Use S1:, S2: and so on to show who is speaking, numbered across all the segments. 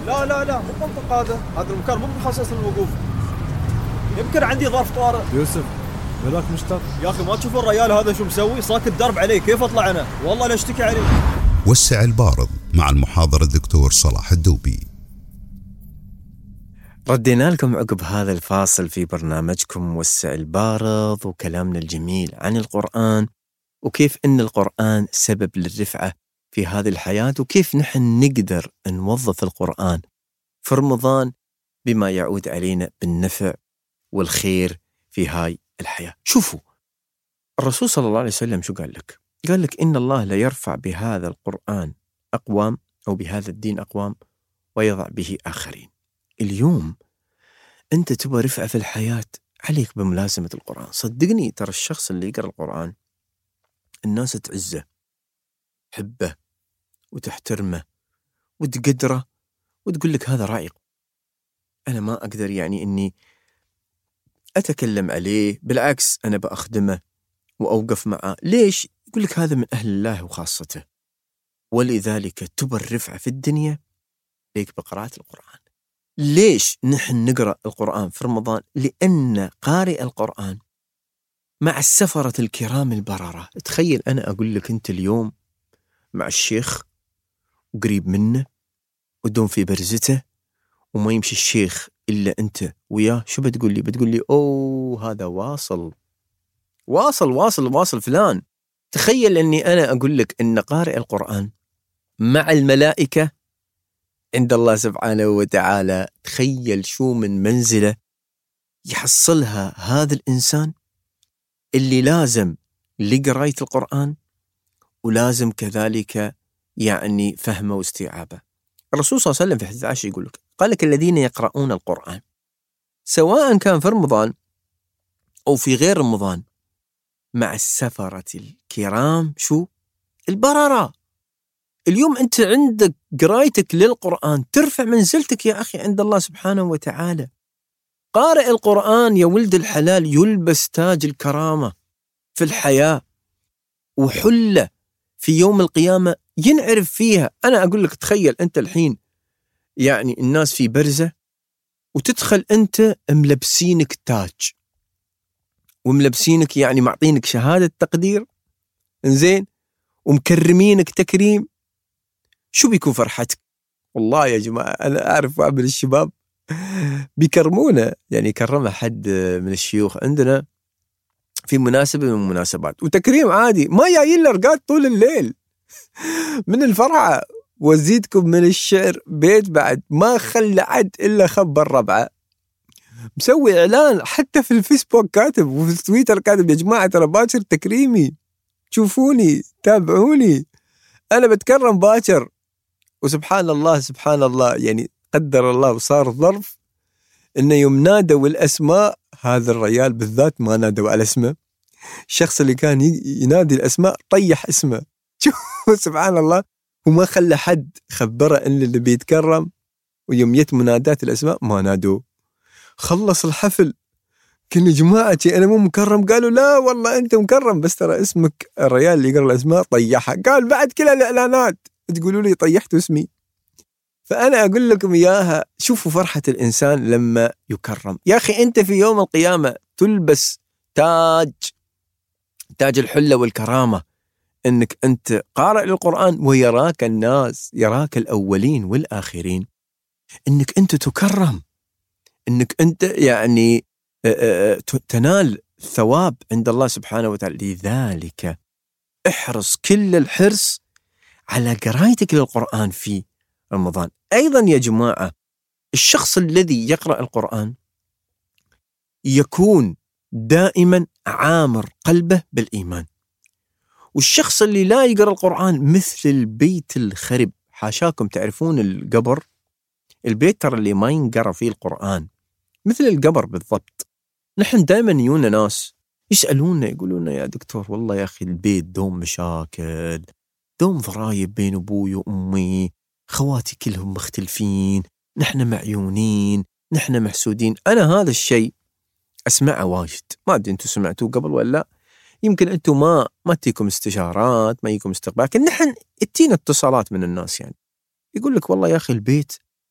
S1: لا لا لا، مو منطق هذا المكان مو مخصص للوقوف. يمكن عندي ظرف طارئ.
S2: يوسف بلاك مشتاق
S1: يا أخي ما تشوف الرجال هذا شو مسوي؟ ساكت درب عليه، كيف أطلع أنا؟ والله لا أشتكي عليه.
S3: وسع البارض مع المحاضر الدكتور صلاح الدوبي.
S4: ردينا لكم عقب هذا الفاصل في برنامجكم وسع البارض، وكلامنا الجميل عن القرآن وكيف أن القرآن سبب للرفعة في هذه الحياة، وكيف نحن نقدر نوظف القرآن في رمضان بما يعود علينا بالنفع والخير في هاي الحياة. شوفوا الرسول صلى الله عليه وسلم شو قال لك؟ قال لك إن الله لا يرفع بهذا القرآن أقوام، أو بهذا الدين أقوام، ويضع به آخرين. اليوم أنت تبغى رفعة في الحياة، عليك بملازمة القرآن. صدقني ترى الشخص اللي يقرأ القرآن الناس تعزه، تحبه وتحترمه وتقدره وتقول لك هذا رائق. أنا ما أقدر يعني إني أتكلم عليه، بالعكس أنا بأخدمه وأوقف معه. ليش؟ يقول لك هذا من أهل الله وخاصته. ولذلك تبى الرفعة في الدنيا عليك بقراءة القرآن. ليش نحن نقرأ القرآن في رمضان؟ لأن قارئ القرآن مع السفرة الكرام البررة. تخيل أنا أقول لك أنت اليوم مع الشيخ وقريب منه ودوم في برزته، وما يمشي الشيخ إلا أنت وياه، شو بتقول لي؟ بتقول لي أوه هذا واصل واصل واصل واصل فلان. تخيل أني أنا أقول لك أن قارئ القرآن مع الملائكة عند الله سبحانه وتعالى. تخيل شو من منزلة يحصلها هذا الإنسان اللي لازم لقراية القرآن ولازم كذلك يعني فهمه واستيعابه. الرسول صلى الله عليه وسلم في حديث عائشة يقول لك، قال لك الذين يقرؤون القرآن سواء كان في رمضان أو في غير رمضان مع السفرة الكرام شو البررة. اليوم أنت عندك قرايتك للقرآن ترفع منزلتك يا أخي عند الله سبحانه وتعالى. قارئ القرآن يا ولد الحلال يلبس تاج الكرامة في الحياة، وحلة في يوم القيامة ينعرف فيها. أنا أقول لك تخيل أنت الحين يعني الناس في برزة وتدخل أنت ملبسينك تاج وملبسينك يعني معطينك شهادة تقدير إنزين ومكرمينك تكريم، شو بيكون فرحتك؟ والله يا جماعة أنا أعرف واحد من الشباب بيكرمونه، يعني كرمه حد من الشيوخ عندنا في مناسبة من المناسبات، وتكريم عادي ما جايين لرقاد طول الليل من الفرحة. وزيدكم من الشعر بيت بعد ما خلى عد إلا خبر ربعه، مسوي إعلان حتى في الفيسبوك كاتب وفي التويتر كاتب يا جماعة ترى باكر تكريمي، شوفوني تابعوني أنا بتكرم باكر. وسبحان الله سبحان الله يعني قدر الله وصار ظرف إنه يوم نادوا الأسماء هذا الرجال بالذات ما نادوا على اسمه، الشخص اللي كان ينادي الأسماء طيح اسمه. سبحان الله، وما خلى حد خبره إن اللي بيتكرم، ويوم يت منادات الأسماء ما نادوه. خلص الحفل كل جماعتي أنا مو مكرم، قالوا لا والله أنت مكرم بس ترى اسمك الرجال اللي يقرأ الأسماء طيحها. قال بعد كل الإعلانات تقولوا لي طيحت اسمي. فأنا أقول لكم إياها، شوفوا فرحة الإنسان لما يكرم. يا أخي أنت في يوم القيامة تلبس تاج الحلة والكرامة، أنك أنت قارئ للقرآن ويراك الناس، يراك الأولين والآخرين، أنك أنت تكرم، أنك أنت يعني تنال ثواب عند الله سبحانه وتعالى. لذلك احرص كل الحرص على قرايتك للقرآن في رمضان. أيضا يا جماعة الشخص الذي يقرأ القرآن يكون دائما عامر قلبه بالإيمان، والشخص اللي لا يقرأ القرآن مثل البيت الخرب. حاشاكم تعرفون القبر، البيت ترى اللي ما ينقرأ فيه القرآن مثل القبر بالضبط. نحن دائما يجونا ناس يسألونا يقولون يا دكتور والله يا أخي البيت دوم مشاكل، دوم ضرايب بين أبوي وأمي، خواتي كلهم مختلفين، نحن معيونين، نحن محسودين. أنا هذا الشيء أسمعه واجد، ما أدري أنتم سمعتوه قبل ولا، يمكن أنتم ما تيكم استشارات، ما يكم استقبال، لكن نحن اتينا اتصالات من الناس يعني يقول لك والله يا أخي البيت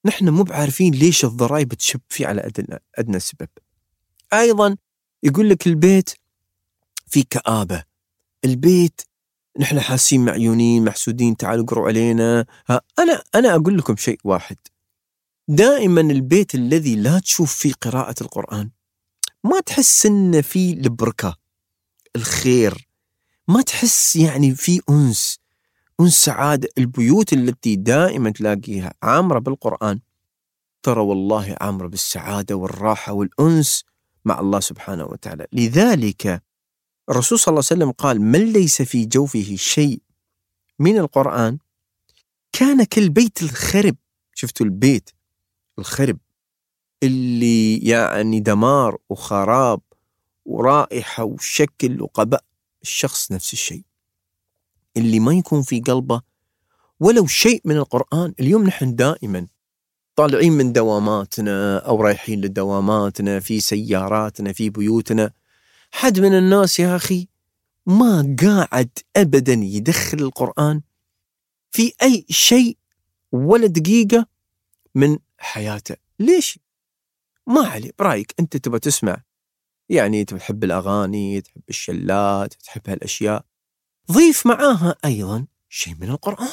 S4: نحن مو بعارفين ليش الضرائب تشب فيه على أدنى سبب. أيضا يقول لك البيت في كآبة، البيت نحن حاسين معيونين محسودين، تعالوا قروا علينا. أنا أقول لكم شيء واحد، دائما البيت الذي لا تشوف فيه قراءة القرآن ما تحس إن فيه البركة الخير، ما تحس يعني فيه أنس سعادة. البيوت التي دائما تلاقيها عامرة بالقرآن ترى والله عامرة بالسعادة والراحة والأنس مع الله سبحانه وتعالى. لذلك الرسول صلى الله عليه وسلم قال: من ليس في جوفه شيء من القرآن كان كالبيت الخرب. شفتوا البيت الخرب اللي يعني دمار وخراب ورائحة وشكل وقباء، الشخص نفس الشيء اللي ما يكون في قلبه ولو شيء من القرآن. اليوم نحن دائما طالعين من دواماتنا أو رايحين لدواماتنا، في سياراتنا، في بيوتنا، حد من الناس يا أخي ما قاعد أبدا يدخل القرآن في أي شيء ولا دقيقة من حياته. ليش؟ ما عليه، برأيك أنت تبغى تسمع، يعني تحب الأغاني، تحب الشلات، تحب هالأشياء، ضيف معاها أيضا شيء من القرآن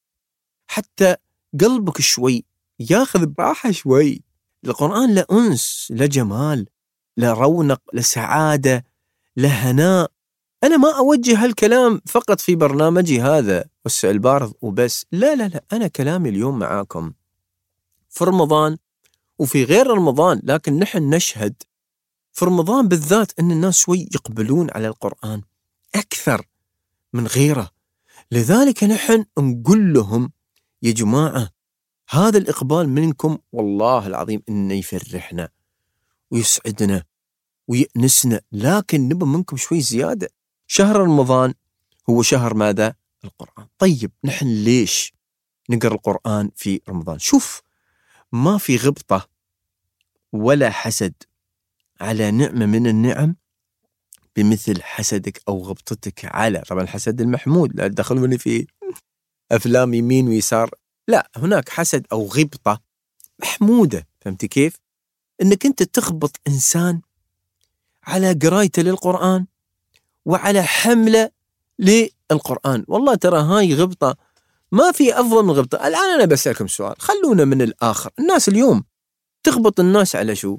S4: حتى قلبك شوي ياخذ براحة شوي. القرآن له أنس، له جمال، له رونق، له سعادة، له هناء. أنا ما أوجه هالكلام فقط في برنامجي هذا والسع البارض وبس، لا لا لا، أنا كلامي اليوم معاكم في رمضان وفي غير رمضان، لكن نحن نشهد في رمضان بالذات أن الناس شوي يقبلون على القرآن أكثر من غيره. لذلك نحن نقول لهم يا جماعة هذا الإقبال منكم والله العظيم إنه يفرحنا ويسعدنا ويأنسنا، لكن نبى منكم شوي زيادة. شهر رمضان هو شهر ماذا؟ القرآن. طيب نحن ليش نقرأ القرآن في رمضان؟ شوف، ما في غبطة ولا حسد على نعمة من النعم بمثل حسدك أو غبطتك على، طبعا الحسد المحمود، لا تدخلوني في أفلام يمين ويسار، لا، هناك حسد أو غبطة محمودة. فهمتي كيف؟ إنك أنت تخبط إنسان على قرايته للقرآن وعلى حملة للقرآن. والله ترى هاي غبطة ما في أفضل من غبطة. الآن أنا بسألكم سؤال، خلونا من الآخر. الناس اليوم تخبط الناس على شو؟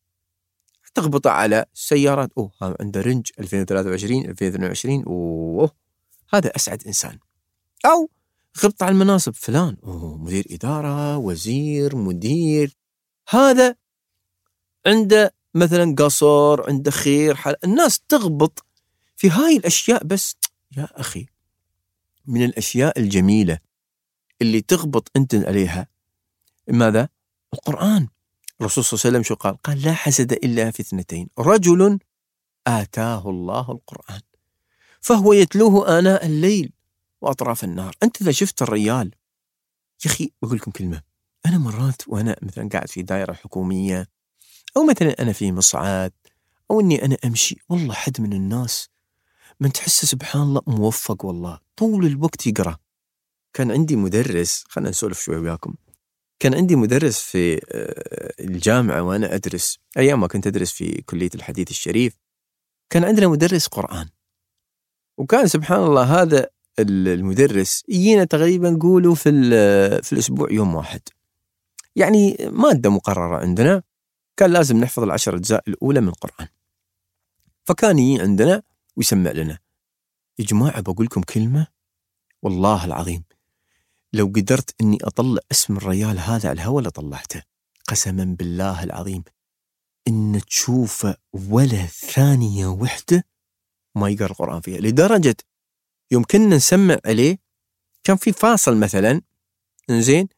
S4: تخبط على السيارات، عنده رنج 2023 2022، هذا أسعد إنسان. أو غبط على المناصب، فلان مدير إدارة، وزير، مدير، هذا عنده مثلا قصر، عنده خير، الناس تغبط في هاي الأشياء. بس يا أخي من الأشياء الجميلة اللي تغبط أنت عليها ماذا؟ القرآن. الرسول صلى الله عليه وسلم شو قال؟ قال: لا حسد إلا في اثنتين، رجل آتاه الله القرآن فهو يتلوه آناء الليل وأطراف النهار. أنت إذا شفت الرجال، يا أخي بقول لكم كلمة، أنا مرات وأنا مثلا قاعد في دائرة حكومية أو مثلا أنا في مصعد أو أني أنا أمشي، والله حد من الناس من تحس سبحان الله موفق، والله طول الوقت يقرأ. كان عندي مدرس، خلنا نسولف شوي وياكم، كان عندي مدرس في الجامعة وأنا أدرس، أيام ما كنت أدرس في كلية الحديث الشريف، كان عندنا مدرس قرآن. وكان سبحان الله هذا المدرس يجينا تقريبا نقوله في الأسبوع يوم واحد، يعني مادة مقررة عندنا كان لازم نحفظ 10 أجزاء الأولى من القرآن. فكان يجي عندنا ويسمع لنا. يا جماعة بقول لكم كلمة والله العظيم، لو قدرت أني أطلع اسم الرجال هذا على الهواء لطلعته، قسما بالله العظيم إن تشوفه ولا ثانية وحدة ما يقرأ القرآن فيها. لدرجة يوم كنا نسمع عليه كان في فاصل مثلا، إنزين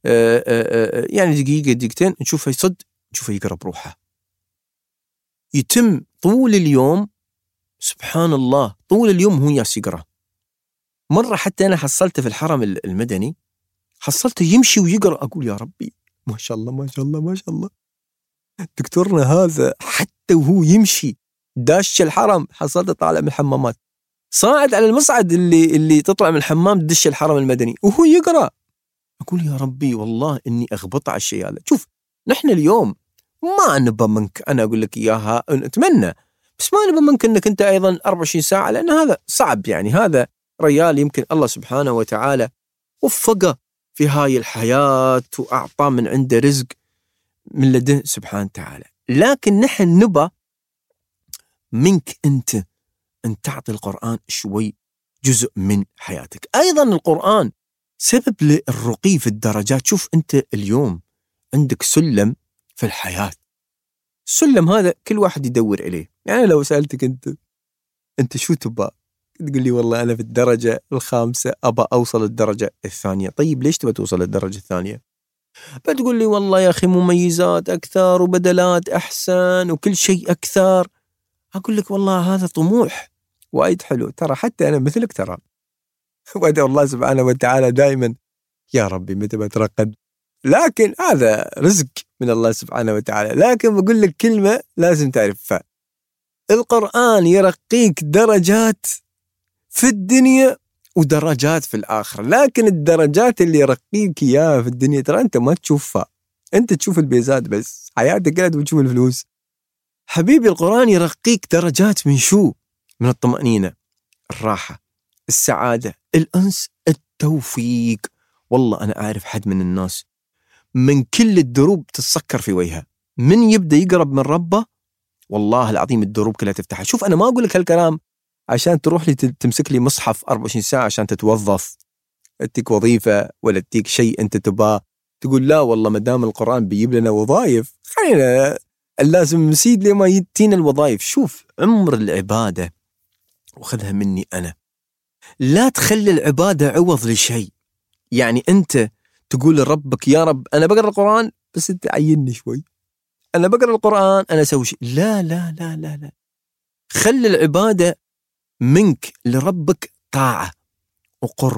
S4: يعني دقيقة دقيقتين نشوفه يصد، نشوفه يقرأ بروحه. يتم طول اليوم سبحان الله، طول اليوم هو ياس يقرأ. مرة حتى أنا حصلته في الحرم المدني، حصلته يمشي ويقرأ، أقول يا ربي ما شاء الله ما شاء الله ما شاء الله، دكتورنا هذا حتى وهو يمشي داش الحرم حصلته طالع من الحمامات، صاعد على المصعد اللي تطلع من الحمام تدش الحرم المدني وهو يقرأ. أقول يا ربي والله إني أغبط على الشيء هذا. شوف نحن اليوم ما نبى منك، أنا أقول لك إياها أتمنى، بس ما نبى منك إنك أنت أيضا 24 ساعة، لأن هذا صعب. يعني هذا رجال يمكن الله سبحانه وتعالى وفقه في هاي الحياة وأعطاه من عنده رزق من لديه سبحانه وتعالى، لكن نحن نبى منك أنت أن تعطي القرآن شوي جزء من حياتك. أيضا القرآن سبب للرقي في الدرجات. شوف أنت اليوم عندك سلم في الحياة، السلم هذا كل واحد يدور إليه. يعني لو سألتك أنت شو تبى، تقول لي والله أنا في الدرجة الخامسة أبى أوصل الدرجة الثانية. طيب ليش تبى توصل الدرجة الثانية؟ بتقول لي والله يا أخي مميزات أكثر وبدلات أحسن وكل شيء أكثر. أقول لك والله هذا طموح وايد حلو، ترى حتى أنا مثلك ترى، وأدعو الله سبحانه وتعالى دائما يا ربي متى بترقد، لكن هذا رزق من الله سبحانه وتعالى. لكن بقول لك كلمة لازم تعرفها، القرآن يرقيك درجات في الدنيا ودرجات في الآخرة، لكن الدرجات اللي يرقيك إياها في الدنيا ترى أنت ما تشوفها، أنت تشوف البيزات بس، حياتك كلها بتشوف الفلوس. حبيبي القرآن يرقيك درجات من شو؟ من الطمأنينة، الراحة، السعادة، الأنس، التوفيق. والله أنا أعرف حد من الناس من كل الدروب تتسكر في وجهه، من يبدأ يقرب من ربه والله العظيم الدروب كلها تفتحها. شوف أنا ما أقول لك هالكلام عشان تروح لي تمسك لي مصحف 24 ساعة عشان تتوظف، أديك وظيفة ولا أديك شيء أنت تباه، تقول لا والله ما دام القرآن بيجيب لنا وظائف خلينا لازم نسيد لما يتينا الوظائف. شوف عمر العبادة وخذها مني أنا، لا تخلي العبادة عوض لشيء. يعني أنت تقول لربك يا رب أنا بقرأ القرآن بس أنت عيني شوي، أنا بقرأ القرآن أنا أسوي شيء، لا لا لا لا لا، خلي العبادة منك لربك طاعة وقرب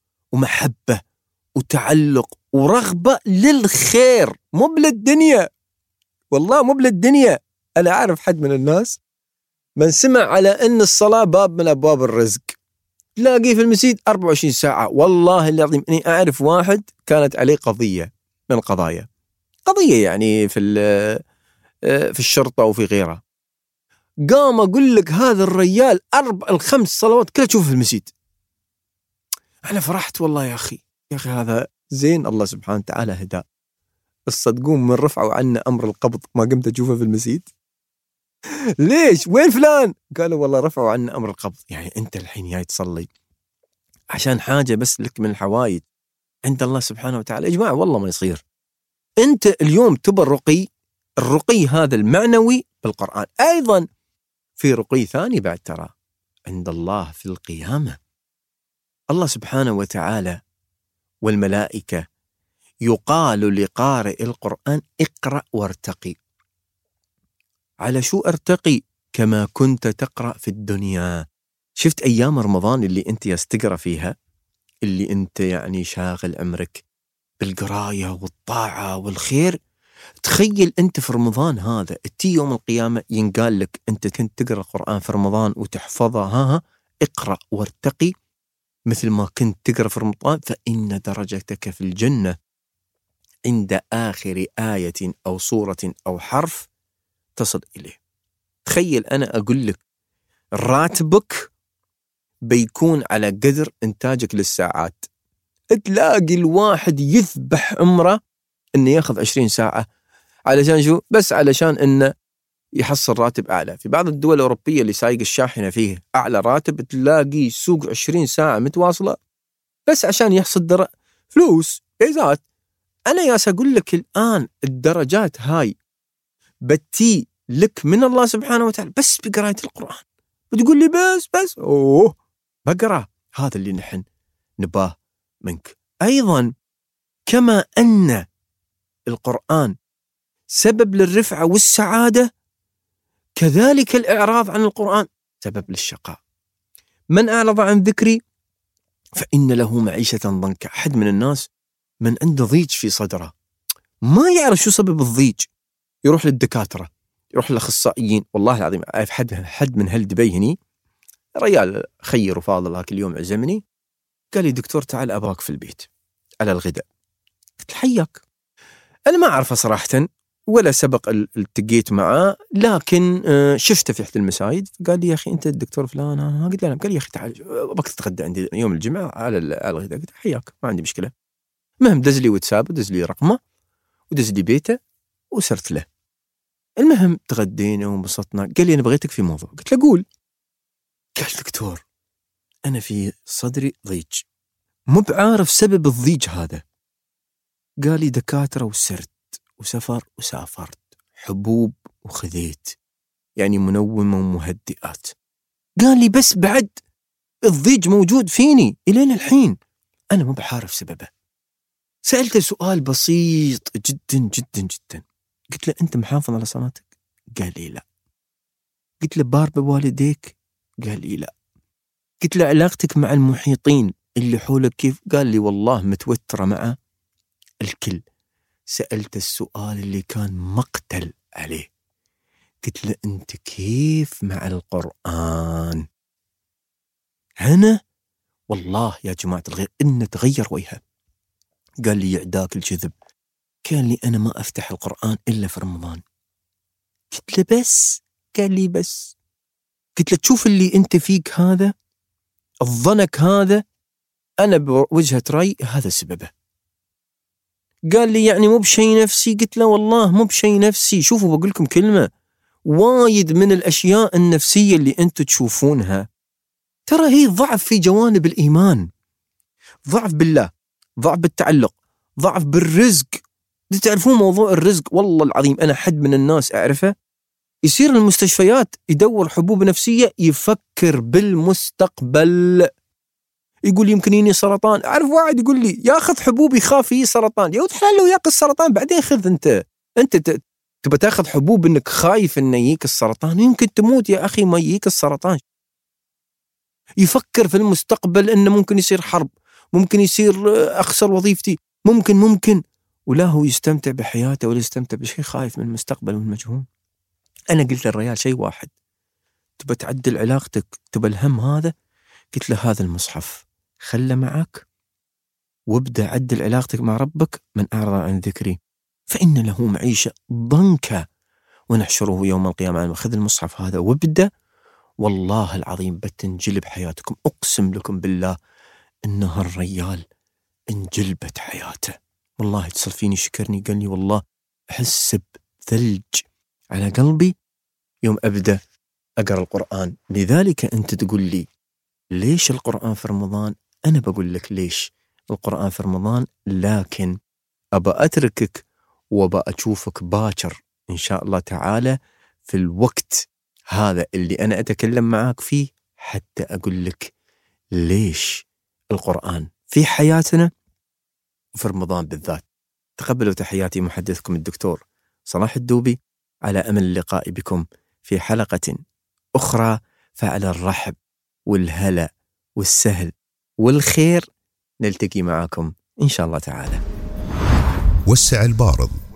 S4: ومحبة وتعلق ورغبة للخير، مو للدنيا، والله مو للدنيا. أنا أعرف حد من الناس من سمع على أن الصلاة باب من أبواب الرزق تلاقيه في المسجد 24 ساعة. والله العظيم إني أعرف واحد كانت عليه قضية من القضايا، قضية يعني في الشرطة وفي غيرها، قام أقول لك هذا الرجال 4-5 صلوات كلها تشوف في المسجد. أنا فرحت والله يا أخي هذا زين، الله سبحانه وتعالى هداه. الصدقون من رفعوا عنا أمر القبض ما قمت أشوفه في المسجد. ليش؟ وين فلان؟ قالوا والله رفعوا عنا أمر القبض. يعني أنت الحين جاي تصلي عشان حاجة بس لك من الحوايج عند الله سبحانه وتعالى. يا جماعة والله ما يصير. أنت اليوم تبى الرقي هذا المعنوي بالقرآن. أيضا في رقي ثاني بعد ترى عند الله في القيامة، الله سبحانه وتعالى والملائكة يقال لقارئ القرآن اقرأ وارتقي. على شو ارتقي؟ كما كنت تقرأ في الدنيا. شفت أيام رمضان اللي أنت يستقرأ فيها، اللي أنت يعني شاغل عمرك بالقراية والطاعة والخير، تخيل أنت في رمضان هذا تي يوم القيامة ينقال لك أنت كنت تقرأ القرآن في رمضان وتحفظها، اقرأ وارتقي مثل ما كنت تقرأ في رمضان، فإن درجتك في الجنة عند آخر آية أو سورة أو حرف تصل إليه. تخيل أنا أقول لك راتبك بيكون على قدر إنتاجك للساعات. تلاقي الواحد يذبح عمره إنه ياخذ 20 ساعة علشان شو؟ بس علشان إنه يحصل راتب أعلى. في بعض الدول الأوروبية اللي سايق الشاحنة فيه أعلى راتب تلاقي يسوق 20 ساعة متواصلة بس عشان يحصل فلوس بيزات. أنا ياس أقول لك الآن الدرجات هاي بتي لك من الله سبحانه وتعالى بس بقراءة القرآن. بتقول لي بس بقرأ، هذا اللي نحن نباه منك. أيضا كما أن القرآن سبب للرفعة والسعادة، كذلك الإعراض عن القرآن سبب للشقاء. من أعرض عن ذكري فإن له معيشة ضنكا. أحد من الناس من عنده ضيج في صدره ما يعرف شو سبب الضيج، يروح للدكاترة، يروح للأخصائيين. والله العظيم أعرف حد من هالدبي هني، رجال خير وفاضل هاك اليوم عزمني قال لي دكتور تعال أباك في البيت على الغداء. قلت حياك. أنا ما أعرفه صراحة ولا سبق التقيت معه، لكن شفته في إحدى المساجد. قال لي يا أخي أنت الدكتور فلان؟ قلت له نعم. قال لي يا أخي تعال بك تتغدى عندي يوم الجمعة على الغداء. قلت حياك ما عندي مشكلة. المهم دز لي واتساب ودز لي رقمه ودز لي بيته وصرت له. المهم تغدينا وانبسطنا. قال لي أنا بغيتك في موضوع. قلت له قول. قال دكتور أنا في صدري ضيج، مو بعارف سبب الضيج هذا. قال لي دكاترة وسرت وسفر وسافرت، حبوب وخذيت، يعني منومة ومهدئات. قال لي بس بعد الضيج موجود فيني إلين الحين، أنا مو بعارف سببه. سألته سؤال بسيط جدا جدا جدا. قلت له أنت محافظ على صلاتك؟ قال لي لا. قلت له بار بوالديك؟ قال لي لا. قلت له علاقتك مع المحيطين اللي حولك كيف؟ قال لي والله متوترة مع الكل. سألت السؤال اللي كان مقتل عليه. قلت له أنت كيف مع القرآن؟ هنا والله يا جماعة الخير إنه تغير وجهه. قال لي يعداك الجذب. قال لي أنا ما أفتح القرآن إلا في رمضان. قلت له بس؟ قال لي بس. قلت له تشوف اللي أنت فيك هذا، الظنك هذا، أنا بوجهة رأي هذا سببه. قال لي يعني مو بشيء نفسي؟ قلت له والله مو بشيء نفسي. شوفوا بقول لكم كلمة، وايد من الأشياء النفسية اللي أنتم تشوفونها ترى هي ضعف في جوانب الإيمان، ضعف بالله، ضعف بالتعلق، ضعف بالرزق. تعرفون موضوع الرزق؟ والله العظيم أنا حد من الناس أعرفه يصير المستشفيات يدور حبوب نفسية، يفكر بالمستقبل، يقول يمكن يجيني سرطان. أعرف واحد يقول لي ياخذ حبوب يخاف يجي سرطان. يا ولد حلال لو ياك السرطان بعدين خذ. أنت تبى تاخذ حبوب إنك خايف إنه يجيك السرطان، يمكن تموت يا أخي ما يجيك السرطان. يفكر في المستقبل إنه ممكن يصير حرب، ممكن يصير أخسر وظيفتي، ممكن ولا هو يستمتع بحياته ولا يستمتع بشيء، خايف من المستقبل والمجهول. أنا قلت للرجال شيء واحد، تبى تعدل علاقتك، تبى الهم هذا؟ قلت له هذا المصحف خله معك وابدأ عدل علاقتك مع ربك. من أعرض عن ذكري فإن له معيشة ضنكا ونحشره يوم القيامة. خذ المصحف هذا وابدأ، والله العظيم بتنجلب حياتكم. أقسم لكم بالله إن هالرجال انجلبت حياته. والله اتصل فيني شكرني، قال لي والله أحس بثلج على قلبي يوم أبدأ أقرأ القرآن. لذلك أنت تقول لي ليش القرآن في رمضان؟ أنا بقول لك ليش القرآن في رمضان، لكن أبا أتركك وأبا أشوفك باكر إن شاء الله تعالى في الوقت هذا اللي أنا أتكلم معاك فيه، حتى أقول لك ليش القرآن في حياتنا وفي رمضان بالذات. تقبلوا تحياتي محدثكم الدكتور صلاح الدوبي، على أمل اللقاء بكم في حلقة أخرى. فعلى الرحب والهلا والسهل والخير نلتقي معكم إن شاء الله تعالى.
S3: وسع البارض